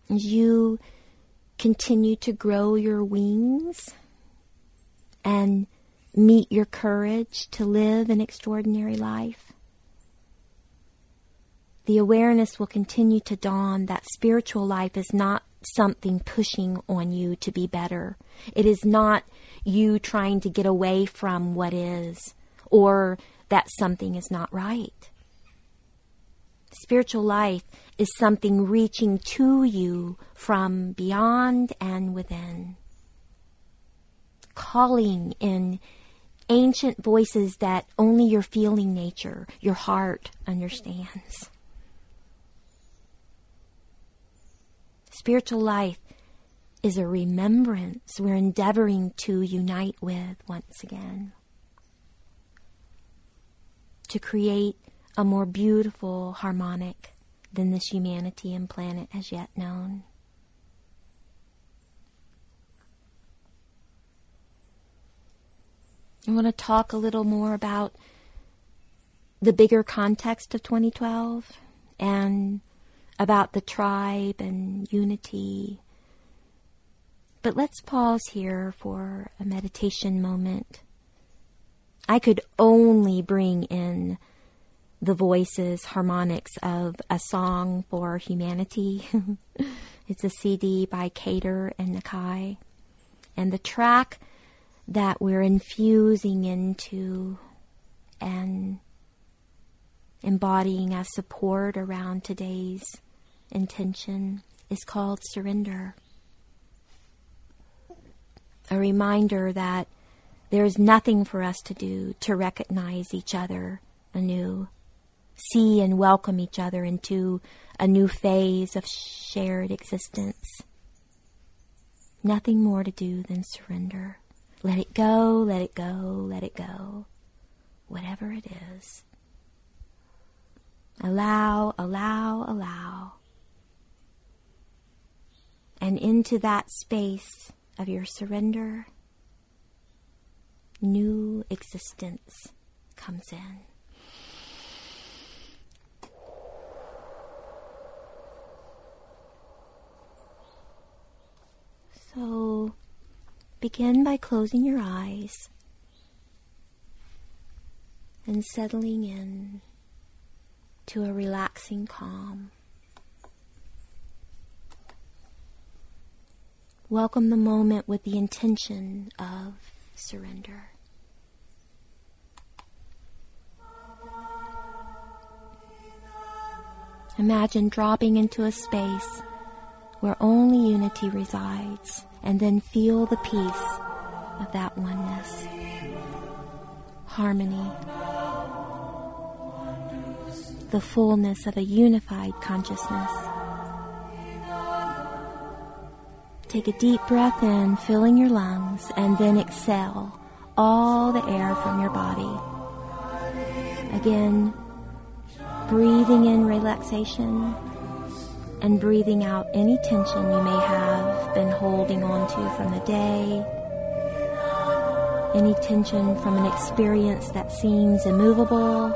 As you continue to grow your wings and meet your courage to live an extraordinary life, the awareness will continue to dawn that spiritual life is not something pushing on you to be better. It is not you trying to get away from what is, or that something is not right. Spiritual life is something reaching to you from beyond and within, calling in ancient voices that only your feeling nature, your heart understands. Spiritual life is a remembrance we're endeavoring to unite with once again, to create a more beautiful harmonic than this humanity and planet has yet known. I want to talk a little more about the bigger context of 2012 and about the tribe and unity. But let's pause here for a meditation moment. I could only bring in the voices, harmonics of A Song for Humanity. It's a CD by Kader and Nakai. And the track that we're infusing into and embodying as support around today's intention is called Surrender. A reminder that there is nothing for us to do to recognize each other anew, see and welcome each other into a new phase of shared existence. Nothing more to do than surrender. Let it go, let it go, let it go. Whatever it is. Allow, allow, allow. And into that space of your surrender, new existence comes in. So begin by closing your eyes and settling in to a relaxing calm. Welcome the moment with the intention of surrender. Imagine dropping into a space where only unity resides, and then feel the peace of that oneness, harmony, the fullness of a unified consciousness. Take a deep breath in, filling your lungs, and then exhale all the air from your body. Again, breathing in relaxation and breathing out any tension you may have been holding on to from the day, any tension from an experience that seems immovable,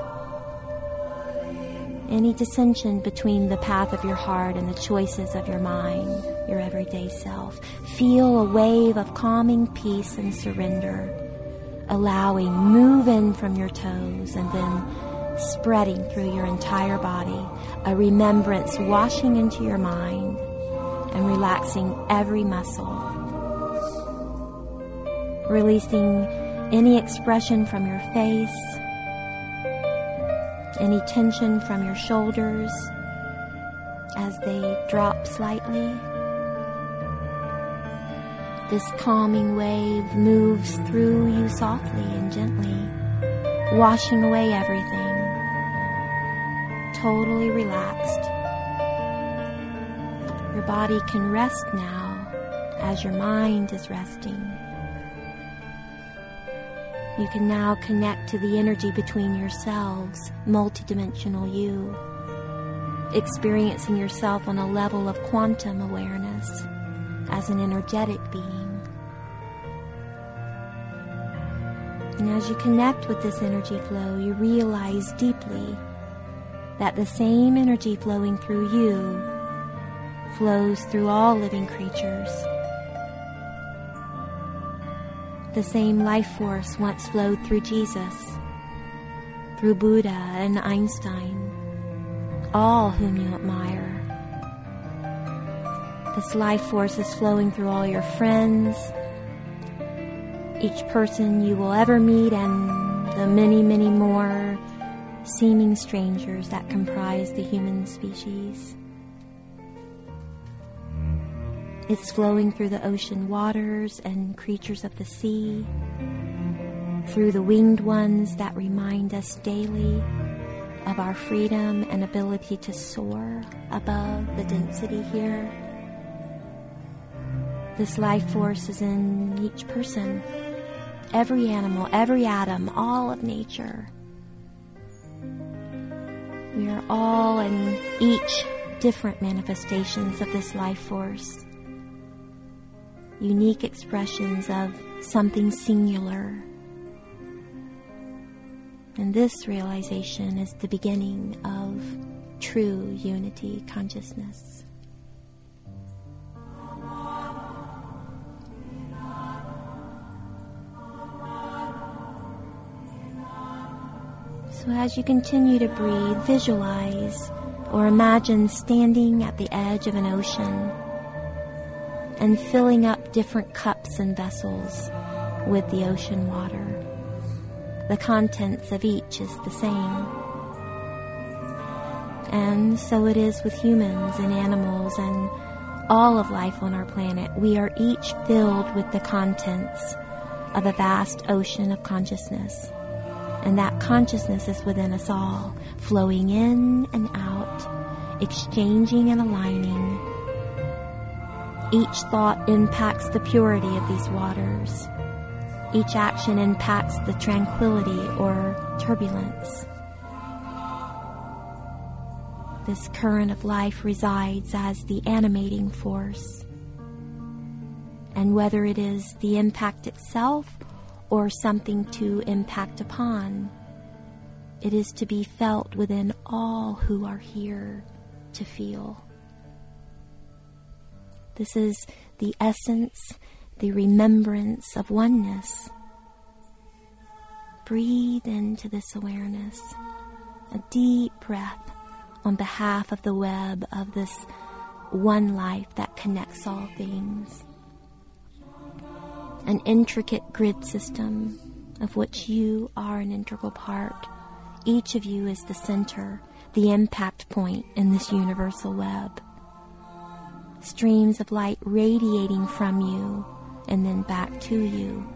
any dissension between the path of your heart and the choices of your mind, your everyday self. Feel a wave of calming peace and surrender, allowing move in from your toes and then spreading through your entire body, a remembrance washing into your mind and relaxing every muscle, releasing any expression from your face, any tension from your shoulders as they drop slightly. This calming wave moves through you softly and gently, washing away everything. Totally relaxed. Your body can rest now as your mind is resting. You can now connect to the energy between yourselves, multidimensional you, experiencing yourself on a level of quantum awareness as an energetic being. And as you connect with this energy flow, you realize deeply that the same energy flowing through you flows through all living creatures. The same life force once flowed through Jesus, through Buddha and Einstein, all whom you admire. This life force is flowing through all your friends, each person you will ever meet, and the many, many more seeming strangers that comprise the human species. It's flowing through the ocean waters and creatures of the sea, through the winged ones that remind us daily of our freedom and ability to soar above the density here. This life force is in each person, every animal, every atom, all of nature. We are all in each different manifestations of this life force, unique expressions of something singular. And this realization is the beginning of true unity consciousness. So as you continue to breathe, visualize or imagine standing at the edge of an ocean and filling up different cups and vessels with the ocean water. The contents of each is the same. And so it is with humans and animals and all of life on our planet. We are each filled with the contents of a vast ocean of consciousness. And that consciousness is within us all, flowing in and out, exchanging and aligning. Each thought impacts the purity of these waters. Each action impacts the tranquility or turbulence. This current of life resides as the animating force. And whether it is the impact itself or something to impact upon, it is to be felt within all who are here to feel. This is the essence, the remembrance of oneness. Breathe into this awareness, a deep breath on behalf of the web of this one life that connects all things. An intricate grid system of which you are an integral part. Each of you is the center, the impact point in this universal web. Streams of light radiating from you and then back to you,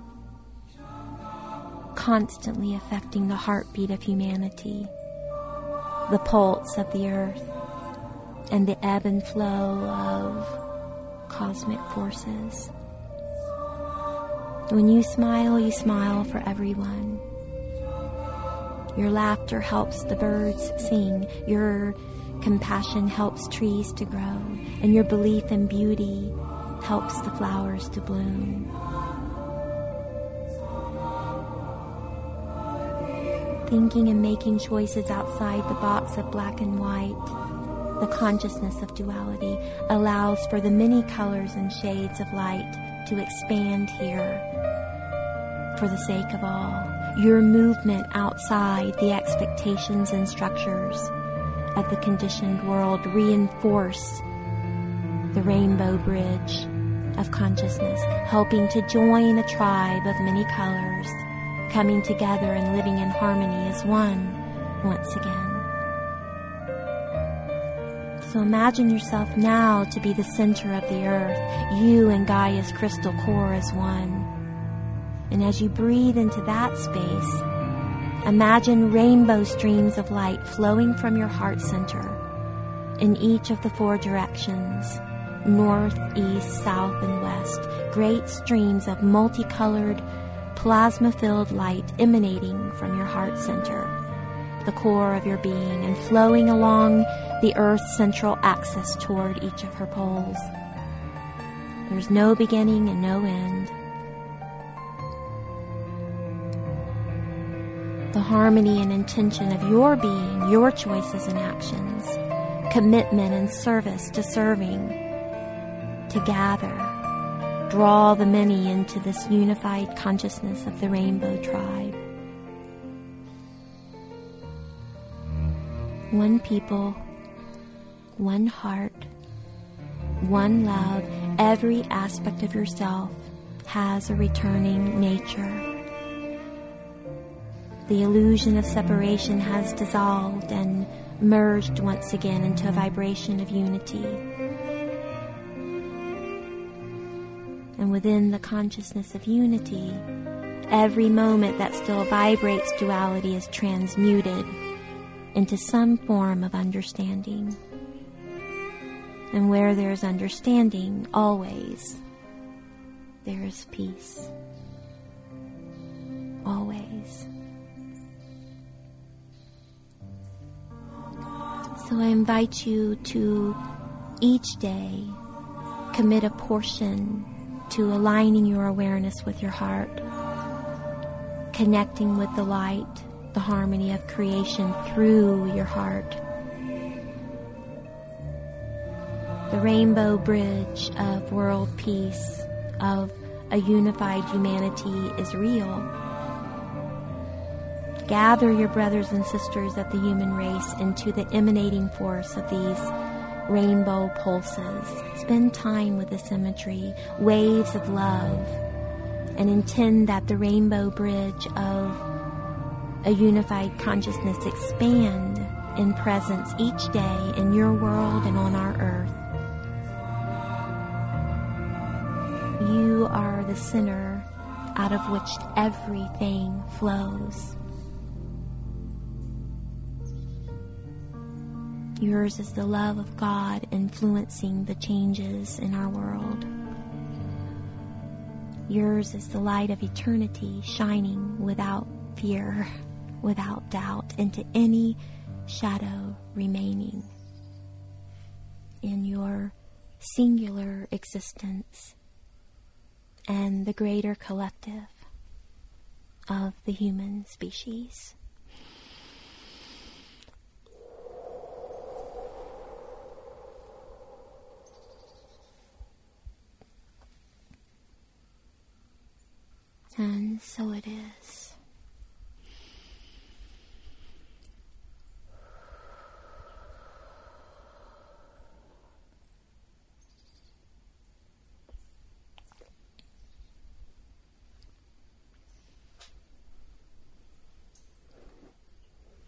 constantly affecting the heartbeat of humanity, the pulse of the earth, and the ebb and flow of cosmic forces. When you smile for everyone. Your laughter helps the birds sing. Your compassion helps trees to grow. And your belief in beauty helps the flowers to bloom. Thinking and making choices outside the box of black and white, the consciousness of duality allows for the many colors and shades of light to expand here for the sake of all. Your movement outside the expectations and structures of the conditioned world reinforce the rainbow bridge of consciousness, helping to join a tribe of many colors, coming together and living in harmony as one once again. So imagine yourself now to be the center of the earth, you and Gaia's crystal core as one. And as you breathe into that space, imagine rainbow streams of light flowing from your heart center in each of the four directions, north, east, south, and west. Great streams of multicolored, plasma-filled light emanating from your heart center, the core of your being, and flowing along the Earth's central axis toward each of her poles. There's no beginning and no end. The harmony and intention of your being, your choices and actions, commitment and service to serving, to gather, draw the many into this unified consciousness of the Rainbow Tribe. One people, one heart, one love. Every aspect of yourself has a returning nature. The illusion of separation has dissolved and merged once again into a vibration of unity. And within the consciousness of unity, every moment that still vibrates duality is transmuted into some form of understanding. And where there is understanding, always, there is peace. Always. So I invite you to each day commit a portion to aligning your awareness with your heart, connecting with the light, the harmony of creation through your heart. The rainbow bridge of world peace, of a unified humanity is real. Gather your brothers and sisters of the human race into the emanating force of these rainbow pulses. Spend time with this imagery, waves of love, and intend that the rainbow bridge of a unified consciousness expand in presence each day in your world and on our earth. You are the center out of which everything flows. Yours is the love of God influencing the changes in our world. Yours is the light of eternity shining without fear, without doubt, into any shadow remaining in your singular existence and the greater collective of the human species. And so it is.